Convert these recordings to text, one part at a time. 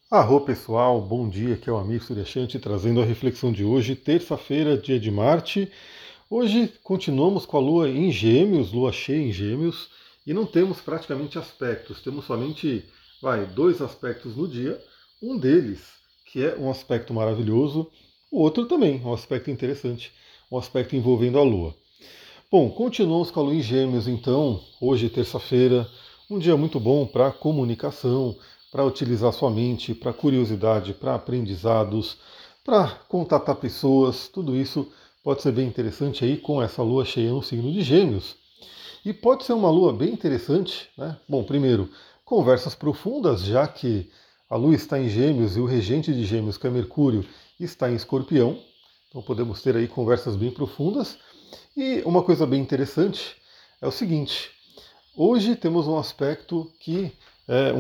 Arro pessoal, bom dia, aqui é o Amir Suryashanti trazendo a reflexão de hoje, terça-feira, dia de Marte. Hoje continuamos com a Lua em Gêmeos, Lua cheia em Gêmeos, e não temos praticamente aspectos, temos somente, dois aspectos no dia, um deles, que é um aspecto maravilhoso, o outro também, um aspecto interessante, um aspecto envolvendo a Lua. Bom, continuamos com a Lua em Gêmeos, então, hoje, terça-feira, um dia muito bom para comunicação, para utilizar sua mente, para curiosidade, para aprendizados, para contatar pessoas, tudo isso pode ser bem interessante aí com essa Lua cheia no signo de Gêmeos. E pode ser uma Lua bem interessante, né? Bom, primeiro, conversas profundas, já que a Lua está em Gêmeos e o regente de Gêmeos, que é Mercúrio, está em Escorpião. Então podemos ter aí conversas bem profundas. E uma coisa bem interessante é o seguinte: hoje temos um aspecto que é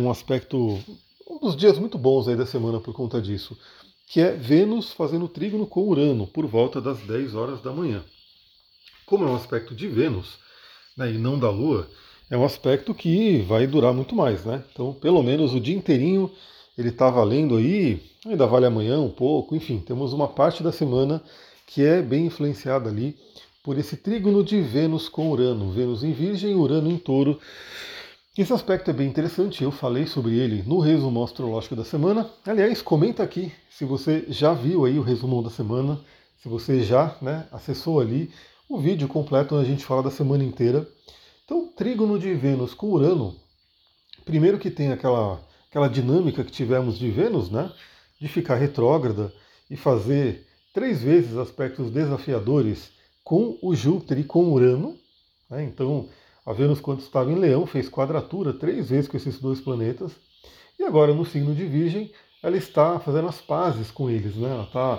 um dos dias muito bons aí da semana por conta disso, que é Vênus fazendo trígono com Urano por volta das 10 horas da manhã. Como é um aspecto de Vênus, né, e não da Lua, é um aspecto que vai durar muito mais, né? Então, pelo menos o dia inteirinho ele está valendo aí, ainda vale amanhã um pouco, enfim, temos uma parte da semana que é bem influenciada ali por esse trígono de Vênus com Urano, Vênus em Virgem e Urano em Touro. Esse aspecto é bem interessante, eu falei sobre ele no resumo astrológico da semana. Aliás, comenta aqui se você já viu aí o resumão da semana, se você já, acessou ali o vídeo completo onde a gente fala da semana inteira. Então, trígono de Vênus com Urano, primeiro que tem aquela dinâmica que tivemos de Vênus, né, de ficar retrógrada e fazer três vezes aspectos desafiadores com o Júpiter e com Urano, né? Então, a Vênus, quando estava em Leão, fez quadratura três vezes com esses dois planetas. E agora, no signo de Virgem, ela está fazendo as pazes com eles. Né?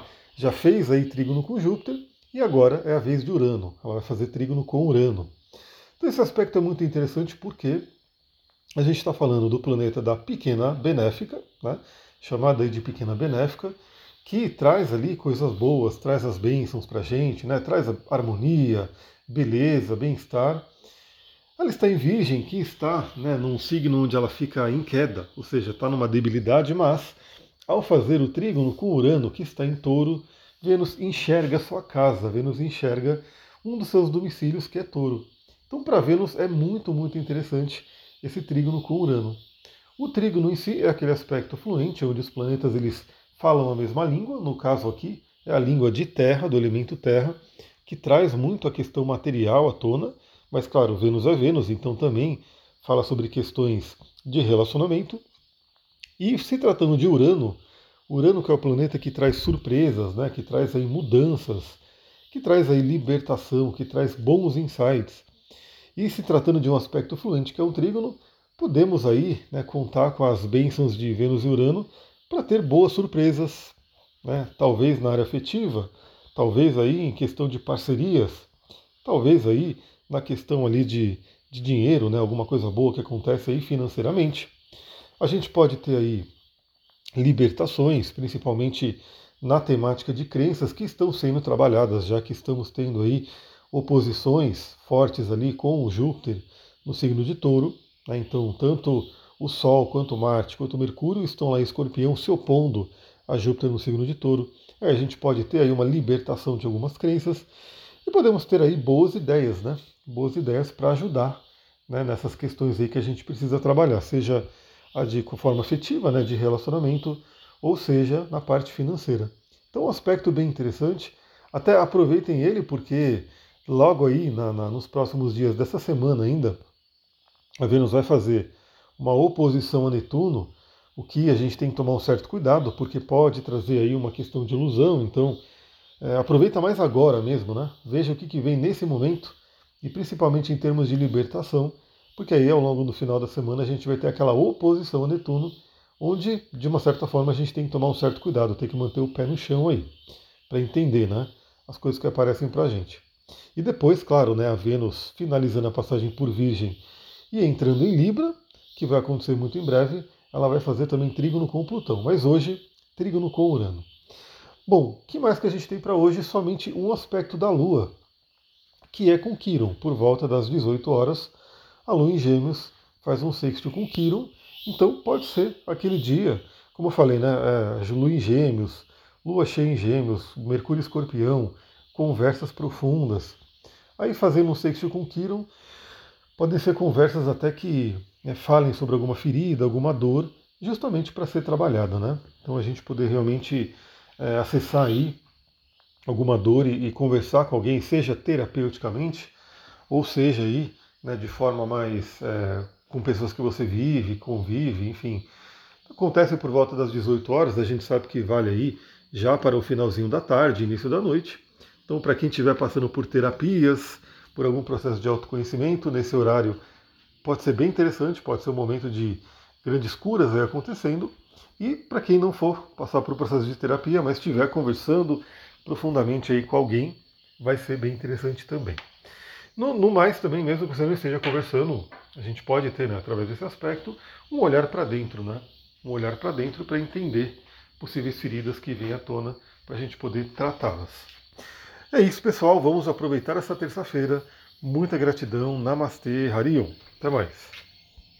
Já fez aí trígono com Júpiter e agora é a vez de Urano. Ela vai fazer trígono com Urano. Então, esse aspecto é muito interessante porque a gente está falando do planeta da pequena benéfica, né? Chamada aí de pequena benéfica, que traz ali coisas boas, traz as bênçãos para a gente, né? Traz a harmonia, beleza, bem-estar. Ela está em Virgem, que está, né, num signo onde ela fica em queda, ou seja, está numa debilidade, mas ao fazer o trígono com Urano, que está em Touro, Vênus enxerga a sua casa, Vênus enxerga um dos seus domicílios, que é Touro. Então, para Vênus é muito, muito interessante esse trígono com Urano. O trígono em si é aquele aspecto fluente, onde os planetas eles falam a mesma língua, no caso aqui é a língua de terra, do elemento terra, que traz muito a questão material à tona, mas claro, Vênus é Vênus, então também fala sobre questões de relacionamento. E se tratando de Urano, Urano que é o planeta que traz surpresas, né, que traz aí mudanças, que traz aí libertação, que traz bons insights. E se tratando de um aspecto fluente que é um trígono, podemos aí, né, contar com as bênçãos de Vênus e Urano para ter boas surpresas, né, talvez na área afetiva, talvez aí em questão de parcerias, talvez aí na questão ali de dinheiro, né, alguma coisa boa que acontece aí financeiramente. A gente pode ter aí libertações, principalmente na temática de crenças que estão sendo trabalhadas, já que estamos tendo aí oposições fortes ali com o Júpiter no signo de Touro, né? Então, tanto o Sol, quanto Marte, quanto Mercúrio estão lá em Escorpião se opondo a Júpiter no signo de Touro. Aí a gente pode ter aí uma libertação de algumas crenças e podemos ter aí boas ideias, né? Boas ideias para ajudar, né, nessas questões aí que a gente precisa trabalhar, seja a de forma afetiva, né, de relacionamento, ou seja, na parte financeira. Então, um aspecto bem interessante. Até aproveitem ele, porque logo aí, nos próximos dias dessa semana ainda, a Vênus vai fazer uma oposição a Netuno, o que a gente tem que tomar um certo cuidado, porque pode trazer aí uma questão de ilusão. Então, aproveita mais agora mesmo, né? Veja o que vem nesse momento, e principalmente em termos de libertação, porque aí ao longo do final da semana a gente vai ter aquela oposição a Netuno, onde, de uma certa forma, a gente tem que tomar um certo cuidado, tem que manter o pé no chão aí, para entender, né, as coisas que aparecem para a gente. E depois, claro, né, a Vênus finalizando a passagem por Virgem e entrando em Libra, que vai acontecer muito em breve, ela vai fazer também trígono com Plutão, mas hoje, trígono com Urano. Bom, o que mais que a gente tem para hoje? Somente um aspecto da Lua, que é com Quiron, por volta das 18 horas. A Lua em Gêmeos faz um sexto com Quiron, então pode ser aquele dia, como eu falei, né, Lua em Gêmeos, Lua cheia em Gêmeos, Mercúrio Escorpião, conversas profundas. Aí fazendo um sextil com Quirón, podem ser conversas até que falem sobre alguma ferida, alguma dor, justamente para ser trabalhada, né? Então a gente poder realmente acessar aí alguma dor e conversar com alguém, seja terapeuticamente, ou seja aí, né, de forma mais com pessoas que você vive, convive, enfim. Acontece por volta das 18 horas, a gente sabe que vale aí já para o finalzinho da tarde, início da noite. Então, para quem estiver passando por terapias, por algum processo de autoconhecimento, nesse horário pode ser bem interessante, pode ser um momento de grandes curas aí acontecendo. E para quem não for passar por um processo de terapia, mas estiver conversando profundamente aí com alguém, vai ser bem interessante também. No mais também, mesmo que você não esteja conversando, a gente pode ter, né, através desse aspecto, um olhar para dentro, né? Um olhar para dentro para entender possíveis feridas que vêm à tona para a gente poder tratá-las. É isso, pessoal. Vamos aproveitar essa terça-feira. Muita gratidão. Namastê, Harion. Até mais.